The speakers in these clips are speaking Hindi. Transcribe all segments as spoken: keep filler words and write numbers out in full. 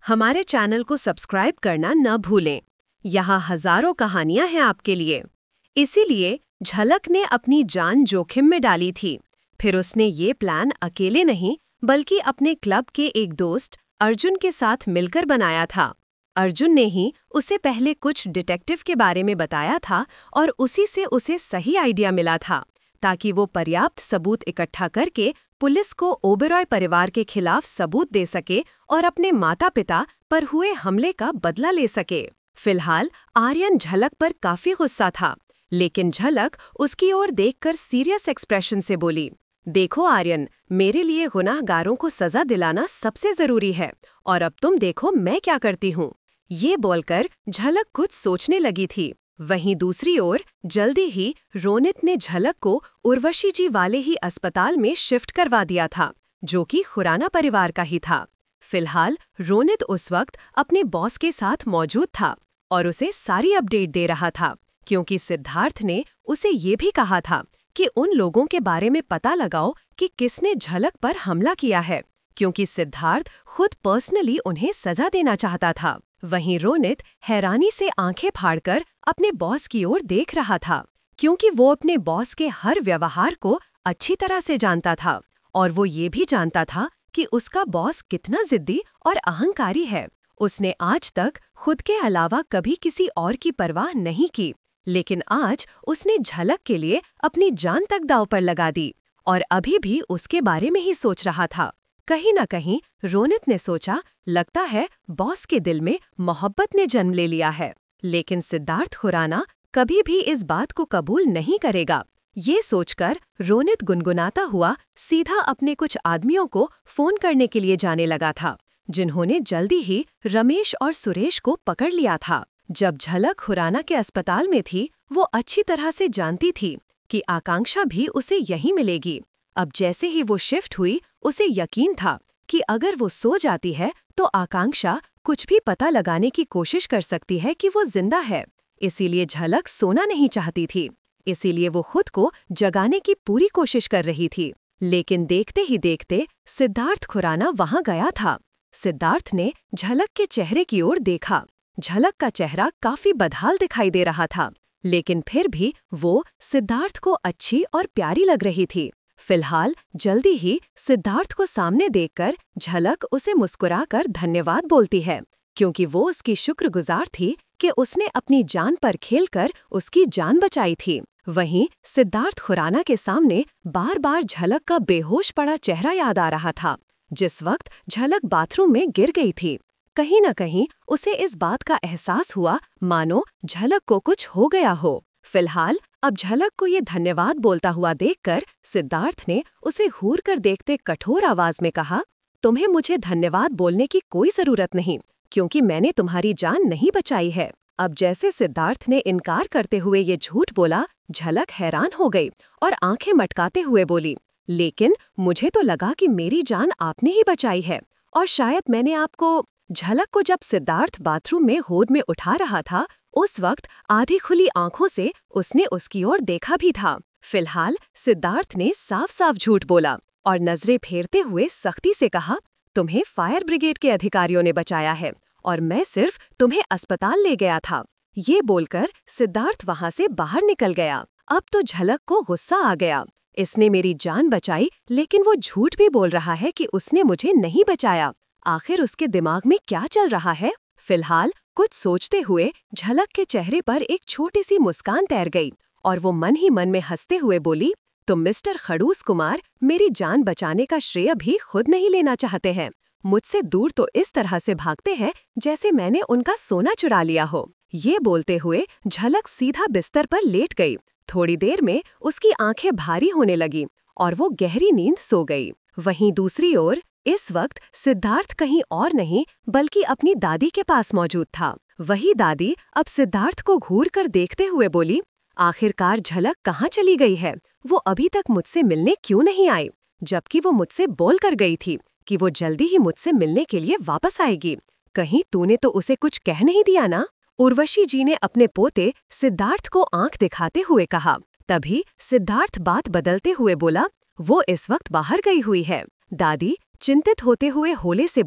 हमारे चैनल को सब्सक्राइब करना न भूलें। यहाँ हजारों कहानियां हैं आपके लिए। इसीलिए झलक ने अपनी जान जोखिम में डाली थी। फिर उसने ये प्लान अकेले नहीं बल्कि अपने क्लब के एक दोस्त अर्जुन के साथ मिलकर बनाया था। अर्जुन ने ही उसे पहले कुछ डिटेक्टिव के बारे में बताया था और उसी से उसे सही आइडिया मिला था ताकि वो पर्याप्त सबूत इकट्ठा करके पुलिस को ओबेरॉय परिवार के खिलाफ सबूत दे सके और अपने माता पिता पर हुए हमले का बदला ले सके। फिलहाल आर्यन झलक पर काफी गुस्सा था, लेकिन झलक उसकी ओर देखकर सीरियस एक्सप्रेशन से बोली, देखो आर्यन, मेरे लिए गुनाहगारों को सजा दिलाना सबसे जरूरी है और अब तुम देखो मैं क्या करती हूँ। ये बोलकर झलक कुछ सोचने लगी थी। वहीं दूसरी ओर जल्दी ही रोनित ने झलक को उर्वशी जी वाले ही अस्पताल में शिफ्ट करवा दिया था, जो कि खुराना परिवार का ही था। फिलहाल रोनित उस वक्त अपने बॉस के साथ मौजूद था और उसे सारी अपडेट दे रहा था, क्योंकि सिद्धार्थ ने उसे ये भी कहा था कि उन लोगों के बारे में पता लगाओ कि किसने झलक पर हमला किया है, क्योंकि सिद्धार्थ खुद पर्सनली उन्हें सजा देना चाहता था। वहीं रोनित हैरानी से आंखें फाड़कर अपने बॉस की ओर देख रहा था, क्योंकि वो अपने बॉस के हर व्यवहार को अच्छी तरह से जानता था और वो ये भी जानता था कि उसका बॉस कितना जिद्दी और अहंकारी है। उसने आज तक खुद के अलावा कभी किसी और की परवाह नहीं की, लेकिन आज उसने झलक के लिए अपनी जान तक दांव पर लगा दी और अभी भी उसके बारे में ही सोच रहा था। कहीं न कहीं रोनित ने सोचा, लगता है बॉस के दिल में मोहब्बत ने जन्म ले लिया है। लेकिन सिद्धार्थ खुराना कभी भी इस बात को कबूल नहीं करेगा। ये सोचकर रोनित गुनगुनाता हुआ सीधा अपने कुछ आदमियों को फोन करने के लिए जाने लगा था, जिन्होंने जल्दी ही रमेश और सुरेश को पकड़ लिया था। जब झलक खुराना के अस्पताल में थी, वो अच्छी तरह से जानती थी कि आकांक्षा भी उसे यहीं मिलेगी। अब जैसे ही वो शिफ्ट हुई, उसे यकीन था कि अगर वो सो जाती है तो आकांक्षा कुछ भी पता लगाने की कोशिश कर सकती है कि वो जिंदा है। इसीलिए झलक सोना नहीं चाहती थी, इसीलिए वो खुद को जगाने की पूरी कोशिश कर रही थी। लेकिन देखते ही देखते सिद्धार्थ खुराना वहां गया था। सिद्धार्थ ने झलक के चेहरे की ओर देखा। झलक का चेहरा काफी बदहाल दिखाई दे रहा था, लेकिन फिर भी वो सिद्धार्थ को अच्छी और प्यारी लग रही थी। फिलहाल जल्दी ही सिद्धार्थ को सामने देखकर झलक उसे मुस्कुराकर धन्यवाद बोलती है, क्योंकि वो उसकी शुक्रगुजार थी कि उसने अपनी जान पर खेलकर उसकी जान बचाई थी। वहीं सिद्धार्थ खुराना के सामने बार बार झलक का बेहोश पड़ा चेहरा याद आ रहा था, जिस वक्त झलक बाथरूम में गिर गई थी। कहीं न कहीं उसे इस बात का एहसास हुआ मानो झलक को कुछ हो गया हो। फिलहाल अब झलक को ये धन्यवाद बोलता हुआ देखकर सिद्धार्थ ने उसे घूर कर देखते कठोर आवाज में कहा, तुम्हें मुझे धन्यवाद बोलने की कोई जरूरत नहीं, क्योंकि मैंने तुम्हारी जान नहीं बचाई है। अब जैसे सिद्धार्थ ने इनकार करते हुए ये झूठ बोला, झलक हैरान हो गई और आंखें मटकाते हुए बोली, लेकिन मुझे तो लगा कि मेरी जान आपने ही बचाई है और शायद मैंने आपको। झलक को जब सिद्धार्थ बाथरूम में गोद में उठा रहा था, उस वक्त आधी खुली आंखों से उसने उसकी ओर देखा भी था। फिलहाल सिद्धार्थ ने साफ साफ झूठ बोला और नजरें फेरते हुए सख्ती से कहा, तुम्हें फायर ब्रिगेड के अधिकारियों ने बचाया है और मैं सिर्फ तुम्हें अस्पताल ले गया था। ये बोलकर सिद्धार्थ वहां से बाहर निकल गया। अब तो झलक को गुस्सा आ गया। इसने मेरी जान बचाई, लेकिन वो झूठ भी बोल रहा है कि उसने मुझे नहीं बचाया। आखिर उसके दिमाग में क्या चल रहा है? फिलहाल कुछ सोचते हुए झलक के चेहरे पर एक छोटी सी मुस्कान तैर गई और वो मन ही मन में हंसते हुए बोली, तुम मिस्टर खड़ूस कुमार मेरी जान बचाने का श्रेय भी खुद नहीं लेना चाहते हैं। मुझसे दूर तो इस तरह से भागते हैं जैसे मैंने उनका सोना चुरा लिया हो। ये बोलते हुए झलक सीधा बिस्तर पर लेट गई। थोड़ी देर में उसकी आंखें भारी होने लगी और वो गहरी नींद सो गई। वहीं दूसरी ओर इस वक्त सिद्धार्थ कहीं और नहीं बल्कि अपनी दादी के पास मौजूद था। वही दादी अब सिद्धार्थ को घूर कर देखते हुए बोली, आखिरकार झलक कहाँ चली गई है? वो अभी तक मुझसे मिलने क्यों नहीं आई, जबकि वो मुझसे बोल कर गई थी कि वो जल्दी ही मुझसे मिलने के लिए वापस आएगी। कहीं तूने तो उसे कुछ कह नहीं दिया ना? उर्वशी जी ने अपने पोते सिद्धार्थ को आंख दिखाते हुए कहा। तभी सिद्धार्थ बात बदलते हुए बोला, वो इस वक्त बाहर गई हुई है। दादी चिंतित होते हुए होले से बोली,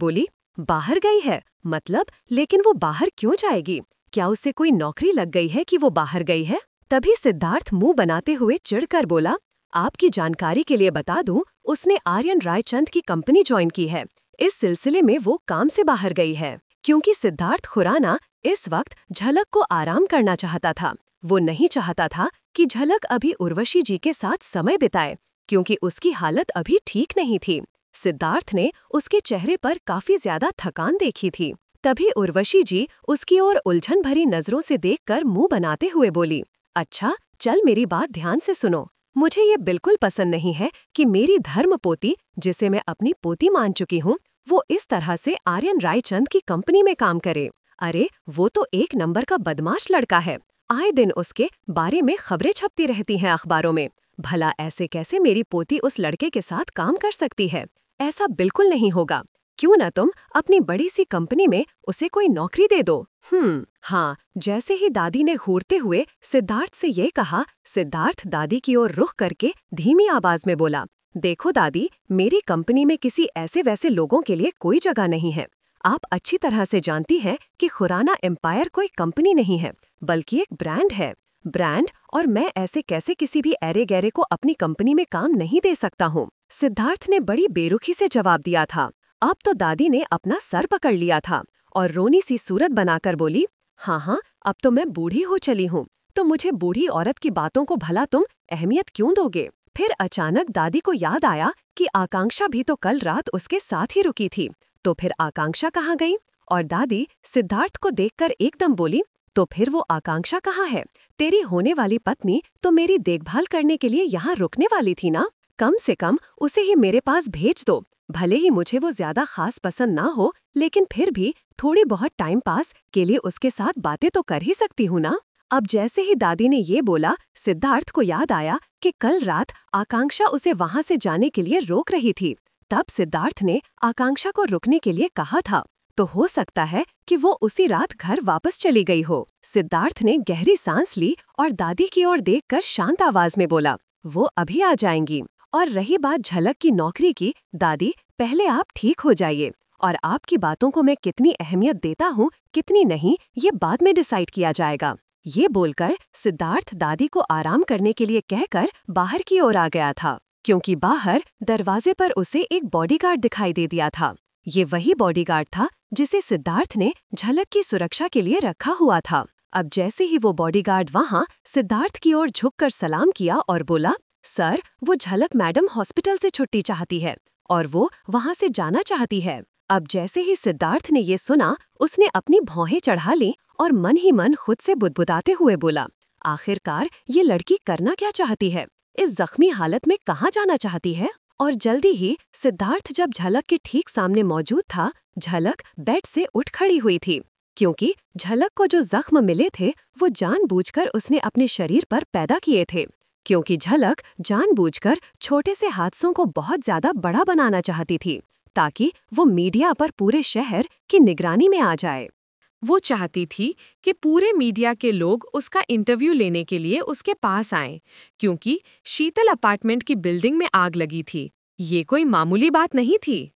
बाहर गई है मतलब? लेकिन वो बाहर क्यों जाएगी? क्या उसे कोई नौकरी लग गई है कि वो बाहर गई है? तभी सिद्धार्थ मुंह बनाते हुए चिढ़कर बोला, आपकी जानकारी के लिए बता दूं, उसने आर्यन रायचंद की कंपनी ज्वाइन की है। इस सिलसिले में वो काम से बाहर गई है। क्योंकि सिद्धार्थ खुराना इस वक्त झलक को आराम करना चाहता था। वो नहीं चाहता था कि झलक अभी उर्वशी जी के साथ समय बिताए, क्योंकि उसकी हालत अभी ठीक नहीं थी। सिद्धार्थ ने उसके चेहरे पर काफी ज्यादा थकान देखी थी। तभी उर्वशी जी उसकी ओर उलझन भरी नजरों से देखकर मुंह बनाते हुए बोली, अच्छा, चल मेरी बात ध्यान से सुनो। मुझे ये बिल्कुल पसंद नहीं है कि मेरी धर्म पोती, जिसे मैं अपनी पोती मान चुकी हूँ, वो इस तरह से आर्यन रायचंद की कंपनी में काम करे। अरे, वो तो एक नंबर का बदमाश लड़का है। आए दिन उसके बारे में खबरें छपती रहती हैं अखबारों में। भला ऐसे कैसे मेरी पोती उस लड़के के साथ काम कर सकती है? ऐसा बिल्कुल नहीं होगा। क्यों न तुम अपनी बड़ी सी कंपनी में उसे कोई नौकरी दे दो। हम्म हाँ। जैसे ही दादी ने घूरते हुए सिद्धार्थ से ये कहा, सिद्धार्थ दादी की ओर रुख करके धीमी आवाज में बोला, देखो दादी, मेरी कंपनी में किसी ऐसे वैसे लोगों के लिए कोई जगह नहीं है। आप अच्छी तरह से जानती हैं कि खुराना एम्पायर कोई कंपनी नहीं है, बल्कि एक ब्रांड है। ब्रांड, और मैं ऐसे कैसे किसी भी ऐरे गैरे को अपनी कंपनी में काम नहीं दे सकता हूँ। सिद्धार्थ ने बड़ी बेरुखी से जवाब दिया था। अब तो दादी ने अपना सर पकड़ लिया था और रोनी सी सूरत बनाकर बोली, हाँ हाँ, अब तो मैं बूढ़ी हो चली हूँ, तो मुझे बूढ़ी औरत की बातों को भला तुम अहमियत क्यों दोगे? फिर अचानक दादी को याद आया कि आकांक्षा भी तो कल रात उसके साथ ही रुकी थी। तो फिर आकांक्षा कहाँ गई? और दादी सिद्धार्थ को देखकर एकदम बोली, तो फिर वो आकांक्षा कहाँ है? तेरी होने वाली पत्नी तो मेरी देखभाल करने के लिए यहाँ रुकने वाली थी ना? कम से कम उसे ही मेरे पास भेज दो। भले ही मुझे वो ज्यादा खास पसंद ना हो, लेकिन फिर भी थोड़ी बहुत टाइम पास के लिए उसके साथ बातें तो कर ही सकती हूँ ना। अब जैसे ही दादी ने ये बोला, सिद्धार्थ को याद आया कि कल रात आकांक्षा उसे वहां से जाने के लिए रोक रही थी। तब सिद्धार्थ ने आकांक्षा को रुकने के लिए कहा था, तो हो सकता है कि वो उसी रात घर वापस चली गई हो। सिद्धार्थ ने गहरी सांस ली और दादी की ओर देखकर शांत आवाज में बोला, वो अभी आ जाएंगी। और रही बात झलक की नौकरी की, दादी, पहले आप ठीक हो जाइए, और आपकी बातों को मैं कितनी अहमियत देता हूँ कितनी नहीं, ये बाद में डिसाइड किया जाएगा। ये बोलकर सिद्धार्थ दादी को आराम करने के लिए कहकर बाहर की ओर आ गया था, क्योंकि बाहर दरवाजे पर उसे एक बॉडीगार्ड दिखाई दे दिया था। ये वही बॉडीगार्ड था जिसे सिद्धार्थ ने झलक की सुरक्षा के लिए रखा हुआ था। अब जैसे ही वो बॉडीगार्ड वहाँ सिद्धार्थ की ओर झुककर सलाम किया और बोला, सर, वो झलक मैडम हॉस्पिटल से छुट्टी चाहती है और वो वहाँ से जाना चाहती है। अब जैसे ही सिद्धार्थ ने ये सुना, उसने अपनी भौहें चढ़ा ली और मन ही मन खुद से बुदबुदाते हुए बोला, आखिरकार ये लड़की करना क्या चाहती है? इस जख्मी हालत में कहाँ जाना चाहती है? और जल्दी ही सिद्धार्थ जब झलक के ठीक सामने मौजूद था, झलक बेड से उठ खड़ी हुई थी, क्योंकि झलक को जो जख्म मिले थे वो जानबूझकर उसने अपने शरीर पर पैदा किए थे। क्योंकि झलक जानबूझकर छोटे से हादसों को बहुत ज्यादा बड़ा बनाना चाहती थी, ताकि वो मीडिया पर पूरे शहर की निगरानी में आ जाए। वो चाहती थी कि पूरे मीडिया के लोग उसका इंटरव्यू लेने के लिए उसके पास आएं, क्योंकि शीतल अपार्टमेंट की बिल्डिंग में आग लगी थी। ये कोई मामूली बात नहीं थी।